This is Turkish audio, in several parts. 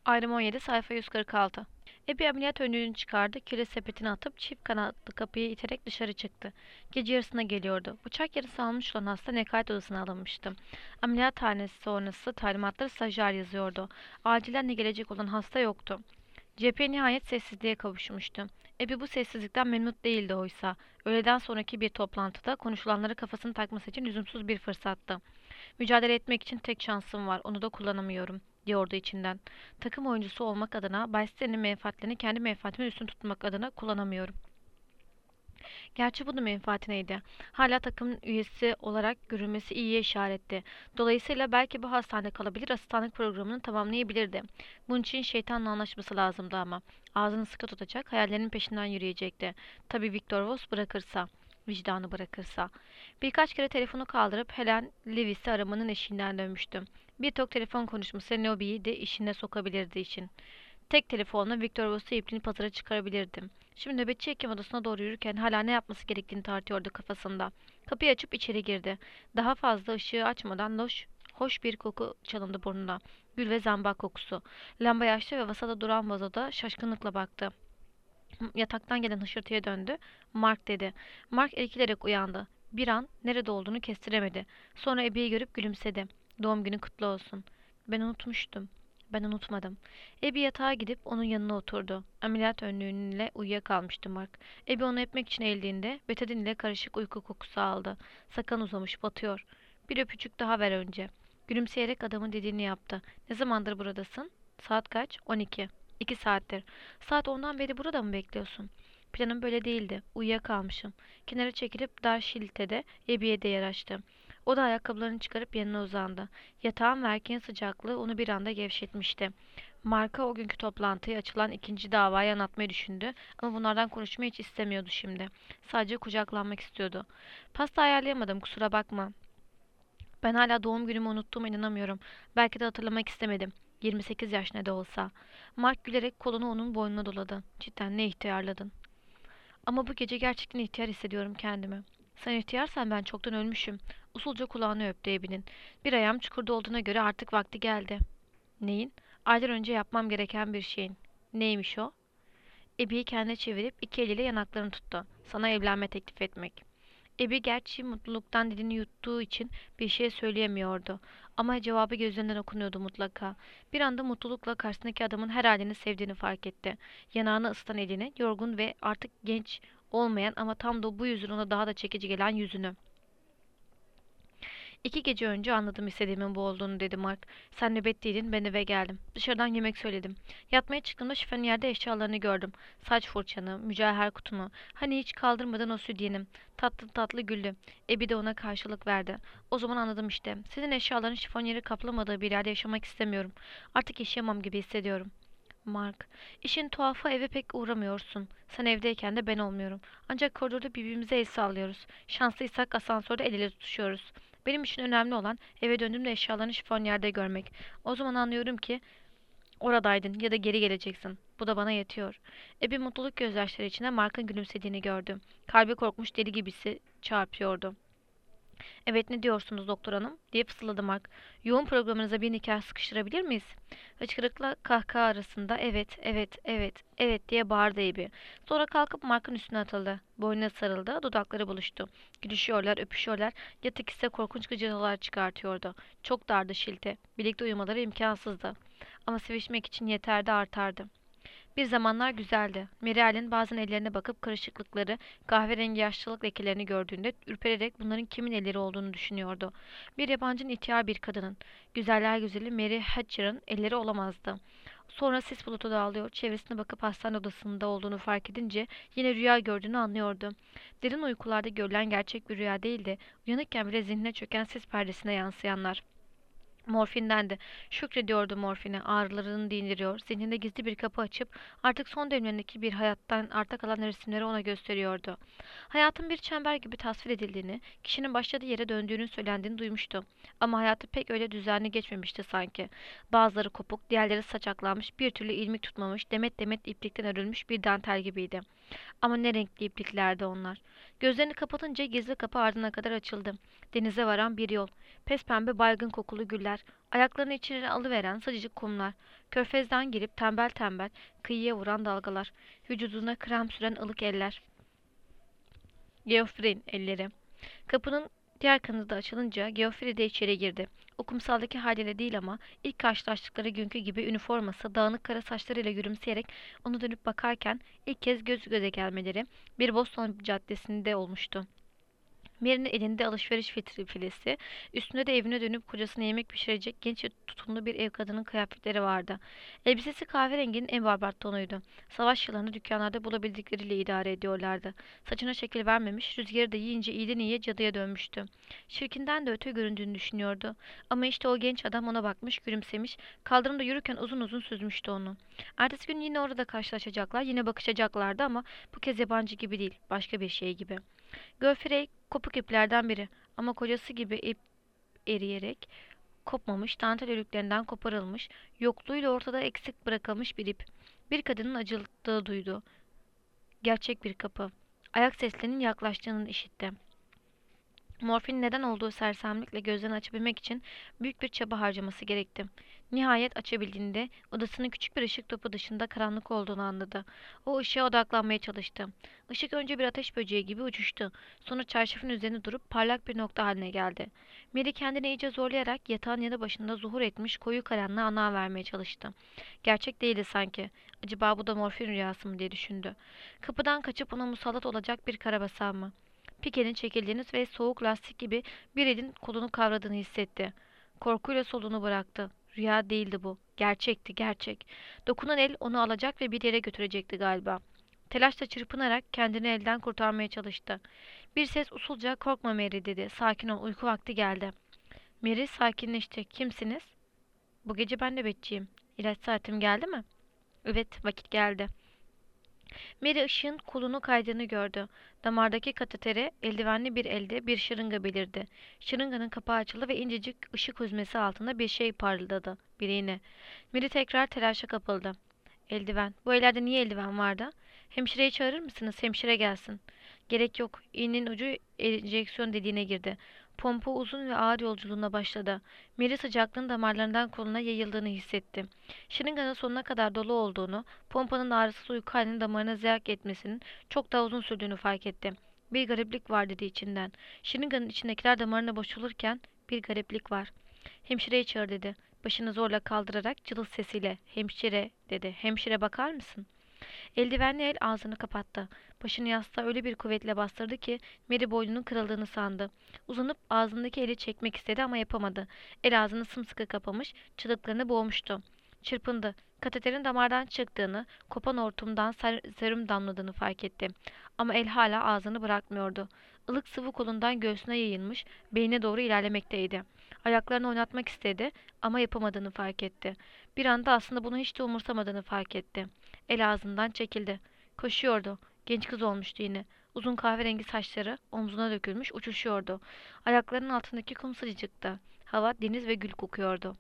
Ayrım 17 sayfa 146. Ebi ameliyat önlüğünü çıkardı, kilit sepetine atıp çift kanatlı kapıyı iterek dışarı çıktı. Gece yarısına geliyordu. Bıçak yarısı almış olan hasta nekaat odasına alınmıştı. Ameliyathanesi sonrası talimatları stajyer yazıyordu. Acilen de gelecek olan hasta yoktu. Cephe nihayet sessizliğe kavuşmuştu. Ebi bu sessizlikten memnun değildi oysa. Öğleden sonraki bir toplantıda konuşulanları kafasını takması için lüzumsuz bir fırsattı. Mücadele etmek için tek şansım var, onu da kullanamıyorum, diyordu içinden. Takım oyuncusu olmak adına, Bay Stanley'nin menfaatlerini kendi menfaatimin üstün tutmak adına kullanamıyorum. Gerçi bu da menfaatineydi. Hala takımın üyesi olarak görülmesi iyiye işaretti. Dolayısıyla belki bu hastanede kalabilir, asistanlık programını tamamlayabilirdi. Bunun için şeytanla anlaşması lazımdı ama. Ağzını sıkı tutacak, hayallerinin peşinden yürüyecekti. Tabii Victor Voss bırakırsa. Vicdanı bırakırsa. Birkaç kere telefonu kaldırıp Helen Lewis'i aramanın eşiğinden dönmüştüm. Bir tok telefon konuşması Nobby'yi de işine sokabilirdi için. Tek telefonla Victor Voss'u ipliğini pazara çıkarabilirdim. Şimdi nöbetçi hekim odasına doğru yürürken hala ne yapması gerektiğini tartıyordu kafasında. Kapıyı açıp içeri girdi. Daha fazla ışığı açmadan hoş bir koku çalındı burnuna. Gül ve zambak kokusu. Lambayı açtı ve masada duran vazoda şaşkınlıkla baktı. Yataktan gelen hışırtıya döndü. Mark dedi. Mark irkilerek uyandı. Bir an nerede olduğunu kestiremedi. Sonra Abby'yi görüp gülümsedi. Doğum günün kutlu olsun. Ben unutmuştum. Ben unutmadım. Abby yatağa gidip onun yanına oturdu. Ameliyat önlüğüyle uyuyakalmıştı Mark. Abby onu öpmek için eğildiğinde betadin ile karışık uyku kokusu aldı. Sakalın uzamış, batıyor. Bir öpücük daha ver önce. Gülümseyerek adamın dediğini yaptı. Ne zamandır buradasın? Saat kaç? 12. 2 saattir. Saat ondan beri burada mı bekliyorsun? Planım böyle değildi. Uyuyakalmışım. Kenara çekilip dar şiltede Ebiye de yer açtı. O da ayakkabılarını çıkarıp yanına uzandı. Yatağın ve erkeğin sıcaklığı onu bir anda gevşetmişti. Marka o günkü toplantıya açılan ikinci davayı anlatmayı düşündü ama bunlardan konuşmayı hiç istemiyordu şimdi. Sadece kucaklanmak istiyordu. Pasta ayarlayamadım, kusura bakma. Ben hala doğum günümü unuttuğuma inanamıyorum. Belki de hatırlamak istemedim. 28 yaş ne de olsa. Mark gülerek kolunu onun boynuna doladı. Cidden ne ihtiyarladın. Ama bu gece gerçekten ihtiyar hissediyorum kendimi. Sen ihtiyarsan ben çoktan ölmüşüm. Usulca kulağını öptü Ebi'nin. Bir ayağım çukurda olduğuna göre artık vakti geldi. Neyin? Aylar önce yapmam gereken bir şeyin. Neymiş o? Ebi'yi kendine çevirip iki eliyle yanaklarını tuttu. Sana evlenme teklif etmek. Ebi gerçi mutluluktan dilini yuttuğu için bir şey söyleyemiyordu. Ama cevabı gözlerinden okunuyordu mutlaka. Bir anda mutlulukla karşısındaki adamın her halini sevdiğini fark etti. Yanağını ısıtan elini, yorgun ve artık genç olmayan ama tam da bu yüzün ona daha da çekici gelen yüzünü. 2 gece önce anladım istediğimin bu olduğunu dedi Mark. Sen nöbetteydin, ben eve geldim. Dışarıdan yemek söyledim. Yatmaya çıktığımda şifonyerde eşyalarını gördüm. Saç fırçanı, mücevher kutumu, hani hiç kaldırmadan o sütyenim. Tatlı tatlı güldü. Ebi de ona karşılık verdi. O zaman anladım işte. Senin eşyaların şifonyeri kaplamadığı bir yerde yaşamak istemiyorum. Artık yaşayamam gibi hissediyorum. Mark, işin tuhafı eve pek uğramıyorsun. Sen evdeyken de ben olmuyorum. Ancak koridorda birbirimize el sallıyoruz. Şanslıysak asansörde el ele tutuşuyoruz. Benim için önemli olan eve döndüğümde eşyalarını şifonyerde görmek. O zaman anlıyorum ki oradaydın ya da geri geleceksin. Bu da bana yetiyor. Ebi mutluluk gözyaşları içinde Mark'ın gülümsediğini gördü. Kalbi korkmuş deli gibisi çarpıyordu. Evet, ne diyorsunuz doktor hanım, diye fısıldadı Mark. Yoğun programınıza bir nikah sıkıştırabilir miyiz? Hıçkırıkla kahkaha arasında evet, evet, evet, evet diye bağırdı Abby. Sonra kalkıp Mark'ın üstüne atıldı. Boynuna sarıldı, dudakları buluştu. Gülüşüyorlar, öpüşüyorlar, yatak ise korkunç gıcırtılar çıkartıyordu. Çok dardı Şilte. Birlikte uyumaları imkansızdı. Ama sevişmek için yeterdi, artardı. Bir zamanlar güzeldi. Mary bazen ellerine bakıp karışıklıkları, kahverengi yaşlılık lekelerini gördüğünde ürpererek bunların kimin elleri olduğunu düşünüyordu. Bir yabancının ihtiyar bir kadının. Güzeller güzeli Mary Hatcher'ın elleri olamazdı. Sonra sis bulutu dağılıyor, çevresine bakıp hastane odasında olduğunu fark edince yine rüya gördüğünü anlıyordu. Derin uykularda görülen gerçek bir rüya değildi, uyanıkken bile zihnine çöken sis perdesine yansıyanlar. Morfindendi. Şükrediyordu morfine. Ağrılarını dindiriyor. Zihninde gizli bir kapı açıp artık son demlerindeki bir hayattan arta kalan resimleri ona gösteriyordu. Hayatın bir çember gibi tasvir edildiğini, kişinin başladığı yere döndüğünün söylendiğini duymuştu. Ama hayatı pek öyle düzenli geçmemişti sanki. Bazıları kopuk, diğerleri saçaklanmış, bir türlü ilmik tutmamış, demet demet iplikten örülmüş bir dantel gibiydi. Ama ne renkli ipliklerdi onlar. Gözlerini kapatınca gizli kapı ardına kadar açıldı. Denize varan bir yol. Pespembe baygın kokulu güller, yer. Ayaklarını içine alıveren sıcacık kumlar. Körfezden girip tembel tembel kıyıya vuran dalgalar. Vücuduna krem süren ılık eller. Geoffrey'in elleri. Kapının diğer kanadı da açılınca Geoffrey de içeri girdi. O kumsaldaki haliyle değil ama ilk karşılaştıkları günkü gibi üniforması, dağınık kara saçlarıyla gülümseyerek ona dönüp bakarken ilk kez göz göze gelmeleri bir Boston caddesinde olmuştu. Mary'nin elinde alışveriş filesi, üstünde de evine dönüp kocasına yemek pişirecek genç ve tutumlu bir ev kadının kıyafetleri vardı. Elbisesi kahverenginin en barbar tonuydu. Savaş yıllarını dükkanlarda bulabildikleriyle idare ediyorlardı. Saçına şekil vermemiş, rüzgarı da yiyince iyiden iyiye cadıya dönmüştü. Şirkinden de öte göründüğünü düşünüyordu. Ama işte o genç adam ona bakmış, gülümsemiş, kaldırımda yürürken uzun uzun süzmüştü onu. Ertesi gün yine orada karşılaşacaklar, yine bakışacaklardı ama bu kez yabancı gibi değil, başka bir şey gibi. Geoffrey kopuk iplerden biri ama kocası gibi ip eriyerek kopmamış, dantel örüklerinden koparılmış, yokluğuyla ortada eksik bırakılmış bir ip. Bir kadının acılığı duydu. Gerçek bir kapı. Ayak seslerinin yaklaştığını işitti. Morfin neden olduğu sersemlikle gözlerini açabilmek için büyük bir çaba harcaması gerekti. Nihayet açabildiğinde odasının küçük bir ışık topu dışında karanlık olduğunu anladı. O ışığa odaklanmaya çalıştı. Işık önce bir ateş böceği gibi uçuştu. Sonra çarşafın üzerine durup parlak bir nokta haline geldi. Mary kendini iyice zorlayarak yatağın yanı başında zuhur etmiş koyu karanlığa ana vermeye çalıştı. Gerçek değildi sanki. Acaba bu da morfin rüyası mı diye düşündü. Kapıdan kaçıp ona musallat olacak bir karabasan mı? Pike'nin çekildiğini ve soğuk lastik gibi bir elin kolunu kavradığını hissetti. Korkuyla soluğunu bıraktı. Rüya değildi bu. Gerçekti, gerçek. Dokunan el onu alacak ve bir yere götürecekti galiba. Telaşla çırpınarak kendini elden kurtarmaya çalıştı. Bir ses usulca "Korkma Mary" dedi. "Sakin ol, uyku vakti geldi." Mary sakinleşti. "Kimsiniz?" "Bu gece ben nöbetçiyim." "İlaç saatim geldi mi?" "Evet, vakit geldi." Mary ışığın kolunu kaydığını gördü. Damardaki kateteri eldivenli bir elde bir şırınga belirdi. Şırınganın kapağı açıldı ve incecik ışık hüzmesi altında bir şey parıldadı. Bir iğne. Mary tekrar telaşa kapıldı. Eldiven. Bu ellerde niye eldiven vardı? "Hemşireyi çağırır mısınız? Hemşire gelsin." "Gerek yok." İğnenin ucu enjeksiyon deliğine girdi. Pompa uzun ve ağır yolculuğuna başladı. Mary sıcaklığın damarlarından koluna yayıldığını hissetti. Şırınganın sonuna kadar dolu olduğunu, pompanın ağrısız uyku halinin damarına zerk etmesinin çok daha uzun sürdüğünü fark etti. Bir gariplik var dedi içinden. Şırınganın içindekiler damarına boşalırken bir gariplik var. "Hemşireyi çağır" dedi. Başını zorla kaldırarak cılız sesiyle "Hemşire" dedi. "Hemşire bakar mısın?" Eldivenli el ağzını kapattı. Başını yastığa öyle bir kuvvetle bastırdı ki Mary boynunun kırıldığını sandı. Uzanıp ağzındaki eli çekmek istedi ama yapamadı. El ağzını sımsıkı kapamış, çığlıklarını boğmuştu. Çırpındı. Kateterin damardan çıktığını, kopan hortumdan serum damladığını fark etti. Ama el hala ağzını bırakmıyordu. Ilık sıvı kolundan göğsüne yayılmış, beynine doğru ilerlemekteydi. Ayaklarını oynatmak istedi ama yapamadığını fark etti. Bir anda aslında bunu hiç de umursamadığını fark etti. El ağzından çekildi. Koşuyordu. Genç kız olmuştu yine. Uzun kahverengi saçları omzuna dökülmüş uçuşuyordu. Ayaklarının altındaki kum sıcacıktı. Hava deniz ve gül kokuyordu.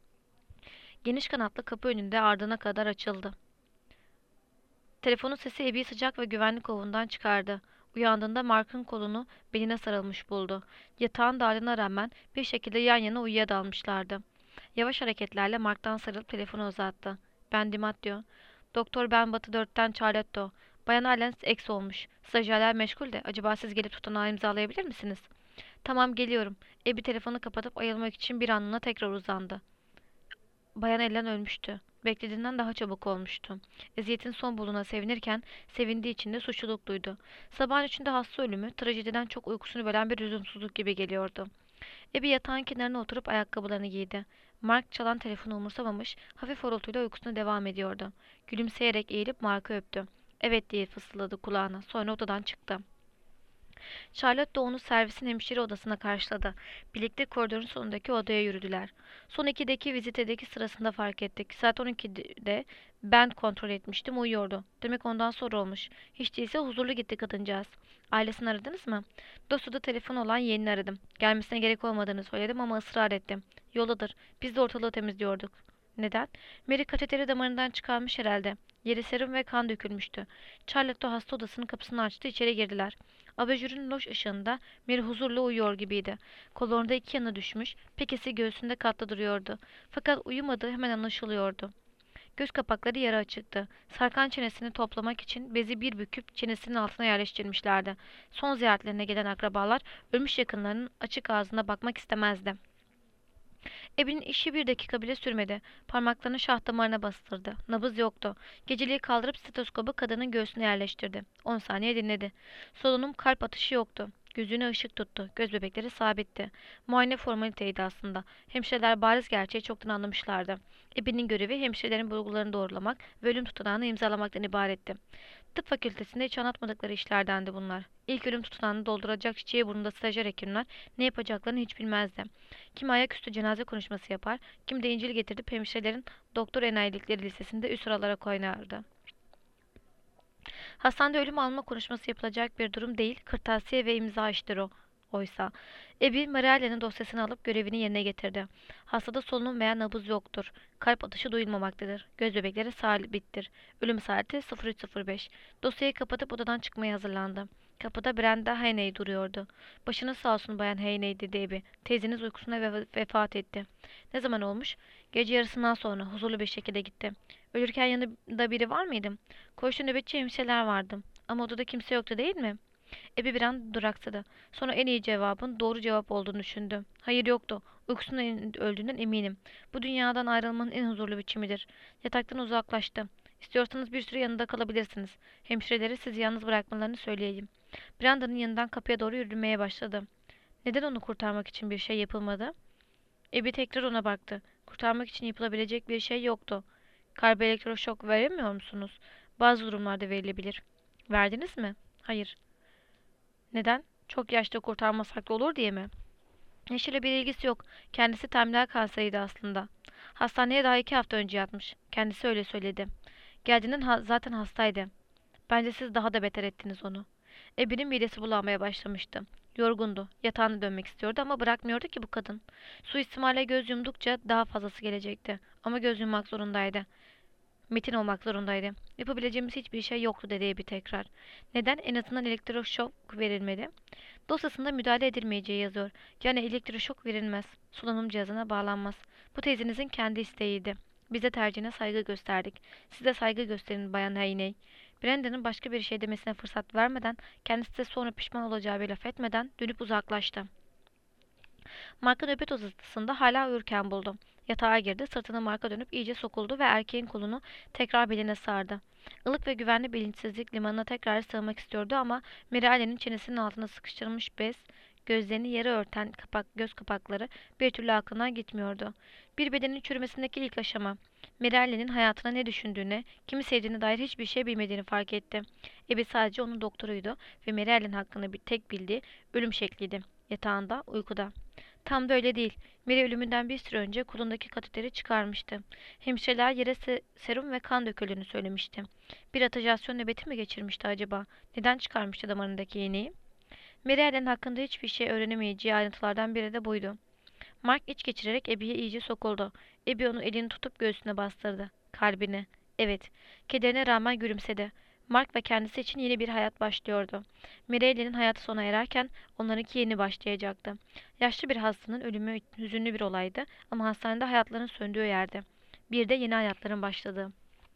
Geniş kanatlı kapı önünde ardına kadar açıldı. Telefonun sesi Abby'yi sıcak ve güvenli kovundan çıkardı. Uyandığında Mark'ın kolunu beline sarılmış buldu. Yatağın darlığına rağmen bir şekilde yan yana uyuyadalmışlardı. Yavaş hareketlerle Mark'tan sarılıp telefonu uzattı. "Ben Dimattio." "Doktor, ben Batı 4'ten Charlotte. Bayan Allen eks olmuş. Stajyerler meşgul de. Acaba siz gelip tutanağı imzalayabilir misiniz?" "Tamam, geliyorum." Abby telefonu kapatıp ayılmak için bir anlığına tekrar uzandı. Bayan Ellen ölmüştü. Beklediğinden daha çabuk olmuştu. Eziyetin son bulduğuna sevinirken sevindiği için de suçluluk duydu. Sabahın içinde hasta ölümü trajediden çok uykusunu bölen bir lüzumsuzluk gibi geliyordu. Abby yatağın kenarına oturup ayakkabılarını giydi. Mark çalan telefonu umursamamış, hafif horultuyla uykusuna devam ediyordu. Gülümseyerek eğilip Mark'ı öptü. "Evet" diye fısıldadı kulağına. Sonra odadan çıktı. Charlotte da onu servisin hemşire odasına karşıladı. Birlikte koridorun sonundaki odaya yürüdüler. Son 2'deki vizitedeki sırasında fark ettik. Saat 12'de ben kontrol etmiştim, uyuyordu. Demek ondan sonra olmuş. Hiç değilse huzurlu gitti kadıncağız. "Ailesini aradınız mı?" "Dosto'da telefon olan yeğenini aradım. Gelmesine gerek olmadığını söyledim ama ısrar ettim. Yoldadır. Biz de ortalığı temizliyorduk." "Neden?" "Mary kateteri damarından çıkarmış herhalde. Yeri serum ve kan dökülmüştü. Charlotte hasta odasının kapısını açtı, içeri girdiler. Abajurun loş ışığında Mary huzurla uyuyor gibiydi. Kollarında iki yana düşmüş, pekesi göğsünde katlı duruyordu. Fakat uyumadığı hemen anlaşılıyordu. Göz kapakları yarı açıktı. Sarkan çenesini toplamak için bezi bir büküp çenesinin altına yerleştirmişlerdi. Son ziyaretlerine gelen akrabalar ölmüş yakınlarının açık ağzına bakmak istemezdi. Ebi'nin işi bir dakika bile sürmedi. Parmaklarını şah damarına bastırdı. Nabız yoktu. Geceliği kaldırıp stetoskobu kadının göğsüne yerleştirdi. 10 saniye dinledi. Solunum, kalp atışı yoktu. Gözüne ışık tuttu. Göz bebekleri sabitti. Muayene formaliteydi aslında. Hemşireler bariz gerçeği çoktan anlamışlardı. Ebi'nin görevi hemşirelerin bulgularını doğrulamak ve ölüm tutanağını imzalamaktan ibaretti. Tıp fakültesinde hiç anlatmadıkları işlerdendi bunlar. İlk ölüm tutanağını dolduracak çiçeği burnunda stajyer hekimler ne yapacaklarını hiç bilmezdi. Kim ayaküstü cenaze konuşması yapar, kim de İncil getirip hemşirelerin doktor enayilikleri listesinde üst sıralara koyardı. Hastanede ölüm alma konuşması yapılacak bir durum değil, kırtasiye ve imza iştir o. Oysa, Ebi, Marialya'nın dosyasını alıp görevini yerine getirdi. Hastada solunum veya nabız yoktur. Kalp atışı duyulmamaktadır. Göz bebekleri sabittir. Ölüm saati 03:05. Dosyayı kapatıp odadan çıkmaya hazırlandı. Kapıda Brenda Heyney duruyordu. "Başınız sağ olsun Bayan Heyney," dedi Ebi. "Teyzeniz uykusuna vefat etti." "Ne zaman olmuş?" "Gece yarısından sonra," huzurlu bir şekilde gitti. "Ölürken yanında biri var mıydı?" "Koğuşta nöbetçi hemşireler vardı." "Ama odada kimse yoktu değil mi?" Ebi bir an duraksadı. Sonra en iyi cevabın doğru cevap olduğunu düşündü. "Hayır, yoktu. Uykusundan öldüğünden eminim. Bu dünyadan ayrılmanın en huzurlu biçimidir." Yataktan uzaklaştı. "İstiyorsanız bir süre yanında kalabilirsiniz. Hemşirelere sizi yalnız bırakmalarını söyleyeyim." Branda'nın yanından kapıya doğru yürümeye başladı. "Neden onu kurtarmak için bir şey yapılmadı?" Ebi tekrar ona baktı. "Kurtarmak için yapılabilecek bir şey yoktu." "Kalbe elektroşok veremiyor musunuz?" "Bazı durumlarda verilebilir." "Verdiniz mi?" "Hayır." "Neden? Çok yaşta kurtarmasak da olur diye mi?" "Yaşıyla bir ilgisi yok. Kendisi terminal kanseriydi aslında. Hastaneye daha 2 hafta önce yatmış. Kendisi öyle söyledi. Geldiğinden zaten hastaydı. Bence siz daha da beter ettiniz onu." Ebi'nin midesi bulanmaya başlamıştı. Yorgundu. Yatağına dönmek istiyordu ama bırakmıyordu ki bu kadın. Suistimale göz yumdukça daha fazlası gelecekti. Ama göz yummak zorundaydı. Metin olmak zorundaydı. "Yapabileceğimiz hiçbir şey yoktu," dedi Ebi tekrar. "Neden? En azından elektroşok verilmedi." "Dosyasında müdahale edilmeyeceği yazıyor. Yani elektroşok verilmez. Solunum cihazına bağlanmaz. Bu teyzenizin kendi isteğiydi. Biz de tercihine saygı gösterdik. Siz de saygı gösterin Bayan Heyney." Brandon'ın başka bir şey demesine fırsat vermeden, kendisi de sonra pişman olacağı bir laf etmeden dönüp uzaklaştı. Marka nöbet odasında hala uyurken buldu. Yatağa girdi, sırtını Mark'a dönüp iyice sokuldu ve erkeğin kolunu tekrar beline sardı. Ilık ve güvenli bilinçsizlik limanına tekrar sığmak istiyordu ama Mirale'nin çenesinin altına sıkıştırılmış bez, gözlerini yere örten göz kapakları bir türlü aklından gitmiyordu. Bir bedenin çürümesindeki ilk aşama. Mirale'nin hayatına ne düşündüğüne, kimi sevdiğine dair hiçbir şey bilmediğini fark etti. Ebi sadece onun doktoruydu ve Mirale'nin hakkında bir tek bildiği ölüm şekliydi. Yatağında, uykuda. Tam da öyle değil. Mary ölümünden bir süre önce kolundaki kateteri çıkarmıştı. Hemşireler yere serum ve kan döküldüğünü söylemişti. Bir atajasyon nöbeti mi geçirmişti acaba? Neden çıkarmıştı damarındaki iğneyi? Mary Ellen hakkında hiçbir şey öğrenemeyeceği ayrıntılardan biri de buydu. Mark iç geçirerek Abby'ye iyice sokuldu. Abby onun elini tutup göğsüne bastırdı. Kalbine. Evet. Kederine rağmen gülümsedi. Mark ve kendisi için yeni bir hayat başlıyordu. Mirelli'nin hayatı sona ererken onlarınki yeni başlayacaktı. Yaşlı bir hastanın ölümü hüzünlü bir olaydı ama hastanede hayatların söndüğü yerdi. Bir de yeni hayatların başladığı.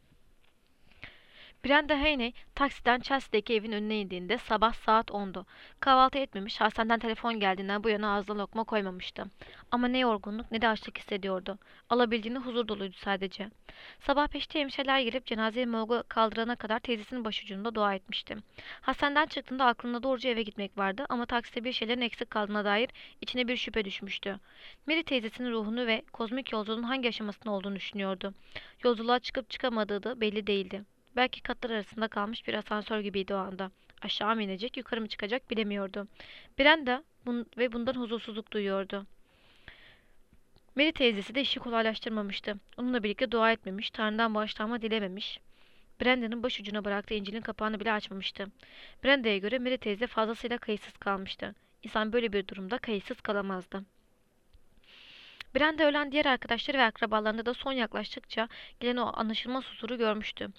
Brenda Haney taksiden Chelsea'deki evin önüne indiğinde sabah saat 10'du. Kahvaltı etmemiş, hastaneden telefon geldiğinden bu yana ağzına lokma koymamıştı. Ama ne yorgunluk ne de açlık hissediyordu. Alabildiğine huzur doluydu sadece. Sabah peşte hemşireler gelip cenazeyi morga kaldırana kadar teyzesinin başucunda dua etmişti. Hastaneden çıktığında aklında doğruca eve gitmek vardı ama takside bir şeylerin eksik kaldığına dair içine bir şüphe düşmüştü. Mary teyzesinin ruhunu ve kozmik yolculuğun hangi aşamasında olduğunu düşünüyordu. Yolculuğa çıkıp çıkamadığı da belli değildi. Belki katlar arasında kalmış bir asansör gibiydi o anda. Aşağı mı inecek, yukarı mı çıkacak bilemiyordu. Brenda bundan huzursuzluk duyuyordu. Mary teyzesi de işi kolaylaştırmamıştı. Onunla birlikte dua etmemiş, Tanrı'dan bağışlanma dilememiş. Brenda'nın başucuna bıraktığı İncil'in kapağını bile açmamıştı. Brenda'ya göre Mary teyze fazlasıyla kayıtsız kalmıştı. İnsan böyle bir durumda kayıtsız kalamazdı. Brenda ölen diğer arkadaşları ve akrabalarında da son yaklaştıkça gelen o anlaşılmaz huzuru görmüştü.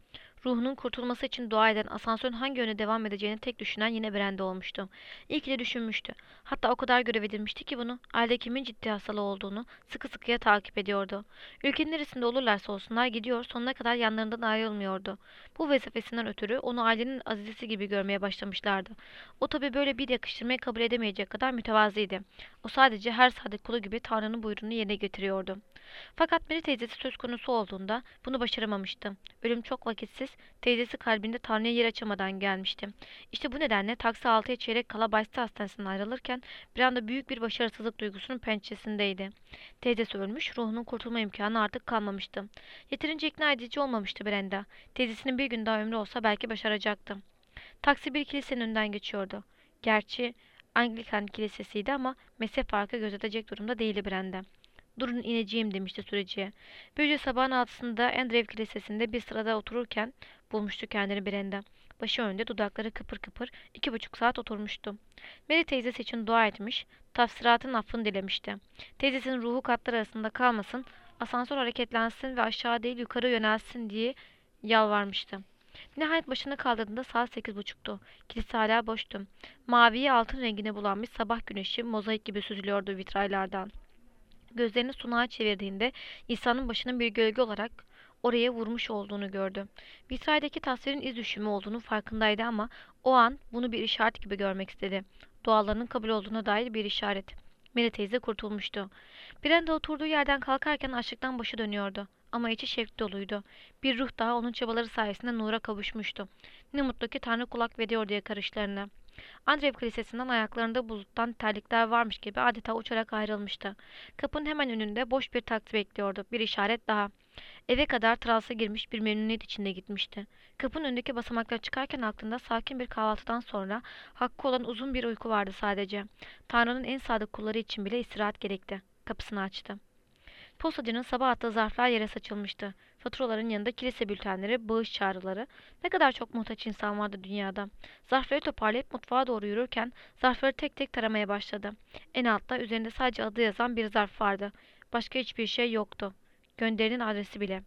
Ruhunun kurtulması için dua eden, asansörün hangi yöne devam edeceğini tek düşünen yine Brenda olmuştu. İyi ki de düşünmüştü. Hatta o kadar görev edinmişti ki bunu, ailede kimin ciddi hastalığı olduğunu sıkı sıkıya takip ediyordu. Ülkenin neresinde olurlarsa olsunlar gidiyor, sonuna kadar yanlarından ayrılmıyordu. Bu vazifesinden ötürü onu ailenin azizesi gibi görmeye başlamışlardı. O tabii böyle bir yakıştırmayı kabul edemeyecek kadar mütevazıydı. O sadece her sadık kulu gibi Tanrı'nın buyruğunu yerine getiriyordu. Fakat Mary teyzesi söz konusu olduğunda bunu başaramamıştı. Ölüm çok vakitsiz, teyzesi kalbinde Tanrı'ya yer açamadan gelmişti. İşte bu nedenle taksi 6'ya çeyrek kala Bayste Hastanesi'nden ayrılırken bir anda büyük bir başarısızlık duygusunun pençesindeydi. Teyzesi ölmüş, ruhunun kurtulma imkanı artık kalmamıştı. Yeterince ikna edici olmamıştı Brenda. Teyzesinin bir gün daha ömrü olsa belki başaracaktı. Taksi bir kilisenin önünden geçiyordu. Gerçi Anglikan kilisesiydi ama mezhep farkı gözetecek durumda değildi Brenda. "Durun ineceğim," demişti sürücüye. Böylece sabahın altısında Andrew Kilisesi'nde bir sırada otururken bulmuştu kendini Brenda. Başı önde, dudakları kıpır kıpır, 2,5 saat oturmuştu. Mary teyzesi için dua etmiş, tafsiratın affını dilemişti. Teyzesinin ruhu katlar arasında kalmasın, asansör hareketlensin ve aşağı değil yukarı yönelsin diye yalvarmıştı. Nihayet başını kaldırdığında saat 8:30'tu. Kilise hala boştu. Maviyi altın rengine bulanmış sabah güneşi mozaik gibi süzülüyordu vitraylardan. Gözlerini sunağa çevirdiğinde İsa'nın başının bir gölge olarak oraya vurmuş olduğunu gördü. Vitraydaki tasvirin iz düşümü olduğunu farkındaydı ama o an bunu bir işaret gibi görmek istedi. Dualarının kabul olduğuna dair bir işaret. Mary teyze kurtulmuştu. Brenda oturduğu yerden kalkarken açlıktan başı dönüyordu. Ama içi şevk doluydu. Bir ruh daha onun çabaları sayesinde nura kavuşmuştu. Ne mutlu ki Tanrı kulak veriyor diye karışlarına. Andrev Kilisesi'nden ayaklarında buluttan terlikler varmış gibi adeta uçarak ayrılmıştı. Kapının hemen önünde boş bir taksi bekliyordu. Bir işaret daha. Eve kadar transa girmiş bir memnuniyet içinde gitmişti. Kapının önündeki basamaklara çıkarken aklında sakin bir kahvaltıdan sonra hakkı olan uzun bir uyku vardı sadece. Tanrı'nın en sadık kulları için bile istirahat gerekti. Kapısını açtı. Postacının sabah attığı zarflar yere saçılmıştı. Faturaların yanında kilise bültenleri, bağış çağrıları. Ne kadar çok muhtaç insan vardı dünyada. Zarfları toparlayıp mutfağa doğru yürürken zarfları tek tek taramaya başladı. En altta üzerinde sadece adı yazan bir zarf vardı. Başka hiçbir şey yoktu. Gönderinin adresi bile.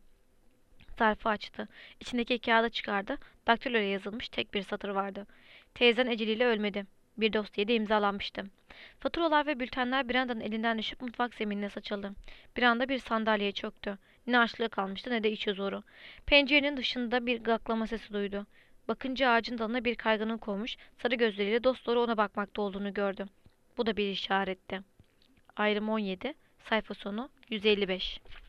Zarfı açtı. İçindeki kağıdı çıkardı. Daktiloyla yazılmış tek bir satır vardı. Teyzen eceliyle ölmedi. Bir dosyada imzalanmıştı. Faturalar ve bültenler Branda'nın elinden düşüp mutfak zeminine saçıldı. Bir anda bir sandalyeye çöktü. Ne açlığı kalmıştı ne de iç huzuru. Pencerenin dışında bir gaklama sesi duydu. Bakınca ağacın dalına bir kayganın konmuş, sarı gözleriyle dosdoğru ona bakmakta olduğunu gördü. Bu da bir işaretti. Ayrım 17, sayfa sonu 155.